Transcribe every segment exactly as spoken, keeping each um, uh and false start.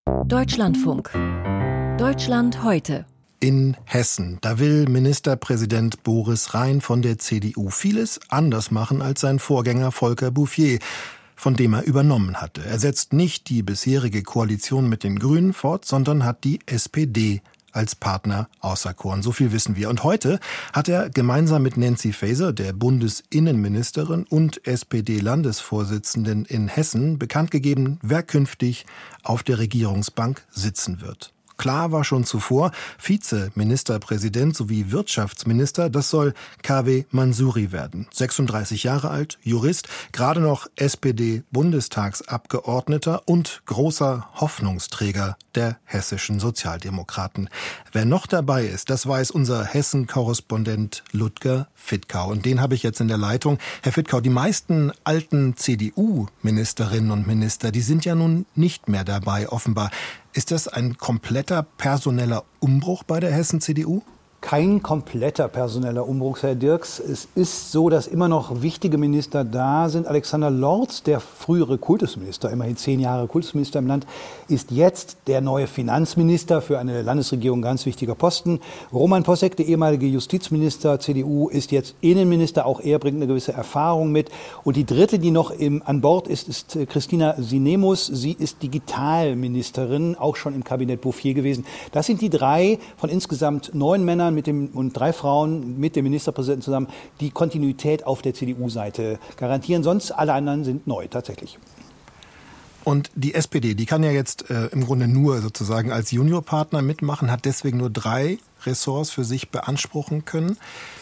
Deutschlandfunk. Deutschland heute. In Hessen, da will Ministerpräsident Boris Rhein von der C D U vieles anders machen als sein Vorgänger Volker Bouffier, von dem er übernommen hatte. Er setzt nicht die bisherige Koalition mit den Grünen fort, sondern hat die S P D als Partner auserkoren. So viel wissen wir. Und heute hat er gemeinsam mit Nancy Faeser, der Bundesinnenministerin und S P D-Landesvorsitzenden in Hessen, bekannt gegeben, wer künftig auf der Regierungsbank sitzen wird. Klar war schon zuvor, Vizeministerpräsident sowie Wirtschaftsminister, das soll K W Mansouri werden. sechsunddreißig Jahre alt, Jurist, gerade noch S P D-Bundestagsabgeordneter und großer Hoffnungsträger der hessischen Sozialdemokraten. Wer noch dabei ist, das weiß unser Hessen-Korrespondent Ludger Fittkau. Und den habe ich jetzt in der Leitung. Herr Fittkau, die meisten alten C D U-Ministerinnen und Minister, die sind ja nun nicht mehr dabei, offenbar. Ist das ein kompletter personeller Umbruch bei der Hessen-C D U? Kein kompletter personeller Umbruch, Herr Dirks. Es ist so, dass immer noch wichtige Minister da sind. Alexander Lorz, der frühere Kultusminister, immerhin zehn Jahre Kultusminister im Land, ist jetzt der neue Finanzminister, für eine Landesregierung ganz wichtiger Posten. Roman Posek, der ehemalige Justizminister C D U, ist jetzt Innenminister. Auch er bringt eine gewisse Erfahrung mit. Und die dritte, die noch im, an Bord ist, ist Christina Sinemus. Sie ist Digitalministerin, auch schon im Kabinett Bouffier gewesen. Das sind die drei von insgesamt neun Männern mit dem, und drei Frauen mit dem Ministerpräsidenten zusammen, die Kontinuität auf der C D U-Seite garantieren. Sonst alle anderen sind neu, tatsächlich. Und die S P D, die kann ja jetzt äh, im Grunde nur sozusagen als Juniorpartner mitmachen, hat deswegen nur drei Ressorts für sich beanspruchen können.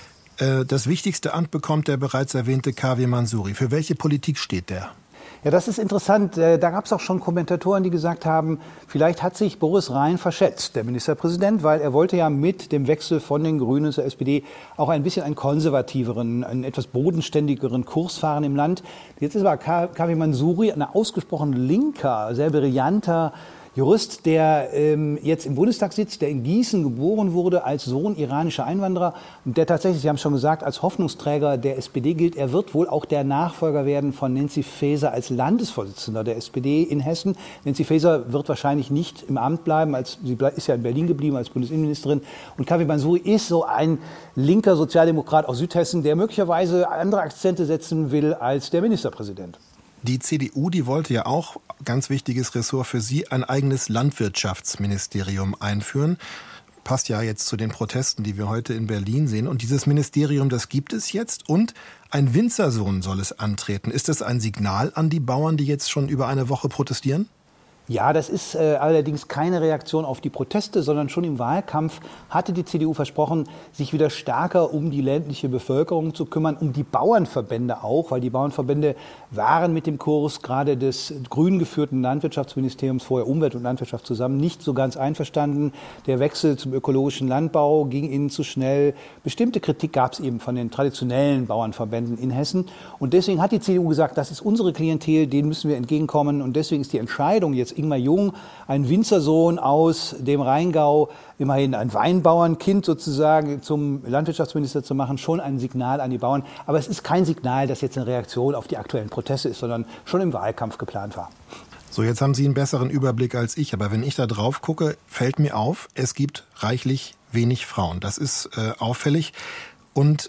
Äh, das wichtigste Amt bekommt der bereits erwähnte K W Mansouri. Für welche Politik steht der? Ja, das ist interessant. Da gab es auch schon Kommentatoren, die gesagt haben, vielleicht hat sich Boris Rhein verschätzt, der Ministerpräsident, weil er wollte ja mit dem Wechsel von den Grünen zur S P D auch ein bisschen einen konservativeren, einen etwas bodenständigeren Kurs fahren im Land. Jetzt ist aber K W Mansouri ein ausgesprochen linker, sehr brillanter Jurist, der ähm, jetzt im Bundestag sitzt, der in Gießen geboren wurde als Sohn iranischer Einwanderer und der tatsächlich, Sie haben es schon gesagt, als Hoffnungsträger der S P D gilt. Er wird wohl auch der Nachfolger werden von Nancy Faeser als Landesvorsitzender der S P D in Hessen. Nancy Faeser wird wahrscheinlich nicht im Amt bleiben, als sie ist ja in Berlin geblieben als Bundesinnenministerin. Und K W Mansouri ist so ein linker Sozialdemokrat aus Südhessen, der möglicherweise andere Akzente setzen will als der Ministerpräsident. Die C D U, die wollte ja auch, ganz wichtiges Ressort für sie, ein eigenes Landwirtschaftsministerium einführen. Passt ja jetzt zu den Protesten, die wir heute in Berlin sehen. Und dieses Ministerium, das gibt es jetzt. Und ein Winzersohn soll es antreten. Ist das ein Signal an die Bauern, die jetzt schon über eine Woche protestieren? Ja, das ist äh, allerdings keine Reaktion auf die Proteste, sondern schon im Wahlkampf hatte die C D U versprochen, sich wieder stärker um die ländliche Bevölkerung zu kümmern, um die Bauernverbände auch, weil die Bauernverbände waren mit dem Kurs gerade des grün geführten Landwirtschaftsministeriums, vorher Umwelt und Landwirtschaft zusammen, nicht so ganz einverstanden. Der Wechsel zum ökologischen Landbau ging ihnen zu schnell. Bestimmte Kritik gab es eben von den traditionellen Bauernverbänden in Hessen. Und deswegen hat die C D U gesagt, das ist unsere Klientel, denen müssen wir entgegenkommen. Und deswegen ist die Entscheidung jetzt Ingmar Jung, ein Winzersohn aus dem Rheingau, immerhin ein Weinbauernkind sozusagen, zum Landwirtschaftsminister zu machen, schon ein Signal an die Bauern. Aber es ist kein Signal, das jetzt eine Reaktion auf die aktuellen Proteste ist, sondern schon im Wahlkampf geplant war. So, jetzt haben Sie einen besseren Überblick als ich. Aber wenn ich da drauf gucke, fällt mir auf, es gibt reichlich wenig Frauen. Das ist äh, auffällig. Und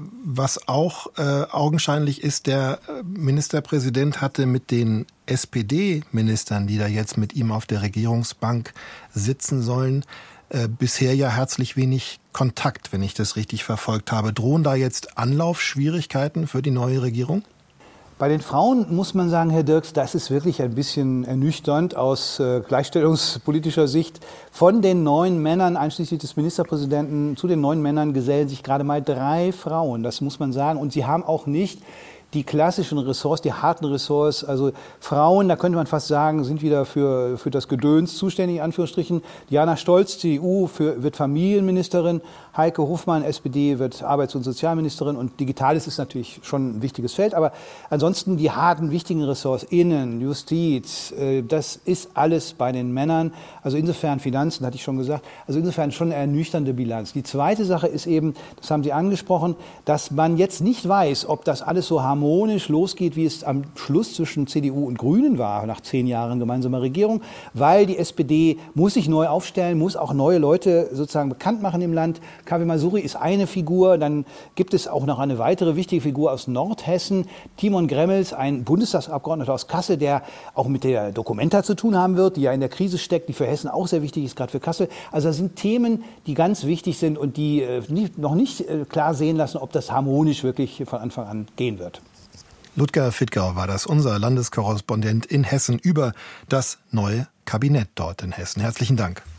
was auch äh, augenscheinlich ist, der Ministerpräsident hatte mit den S P D-Ministern, die da jetzt mit ihm auf der Regierungsbank sitzen sollen, äh, bisher ja herzlich wenig Kontakt, wenn ich das richtig verfolgt habe. Drohen da jetzt Anlaufschwierigkeiten für die neue Regierung? Bei den Frauen muss man sagen, Herr Dirks, das ist wirklich ein bisschen ernüchternd aus äh, gleichstellungspolitischer Sicht. Von den neun Männern, einschließlich des Ministerpräsidenten, zu den neun Männern gesellen sich gerade mal drei Frauen. Das muss man sagen. Und sie haben auch nicht die klassischen Ressorts, die harten Ressorts, also Frauen, da könnte man fast sagen, sind wieder für, für das Gedöns zuständig, in Anführungsstrichen. Diana Stolz, C D U, für, wird Familienministerin. Heike Hofmann, S P D, wird Arbeits- und Sozialministerin. Und Digitales ist natürlich schon ein wichtiges Feld. Aber ansonsten die harten, wichtigen Ressorts, Innen, Justiz, äh, das ist alles bei den Männern. Also insofern Finanzen, hatte ich schon gesagt. Also insofern schon eine ernüchternde Bilanz. Die zweite Sache ist eben, das haben Sie angesprochen, dass man jetzt nicht weiß, ob das alles so harmonisch harmonisch losgeht, wie es am Schluss zwischen C D U und Grünen war, nach zehn Jahren gemeinsamer Regierung, weil die S P D muss sich neu aufstellen, muss auch neue Leute sozusagen bekannt machen im Land. K W Masuri ist eine Figur, dann gibt es auch noch eine weitere wichtige Figur aus Nordhessen, Timon Gremmels, ein Bundestagsabgeordneter aus Kassel, der auch mit der Documenta zu tun haben wird, die ja in der Krise steckt, die für Hessen auch sehr wichtig ist, gerade für Kassel. Also das sind Themen, die ganz wichtig sind und die äh, nicht, noch nicht äh, klar sehen lassen, ob das harmonisch wirklich von Anfang an gehen wird. Ludger Fittgau war das, unser Landeskorrespondent in Hessen über das neue Kabinett dort in Hessen. Herzlichen Dank.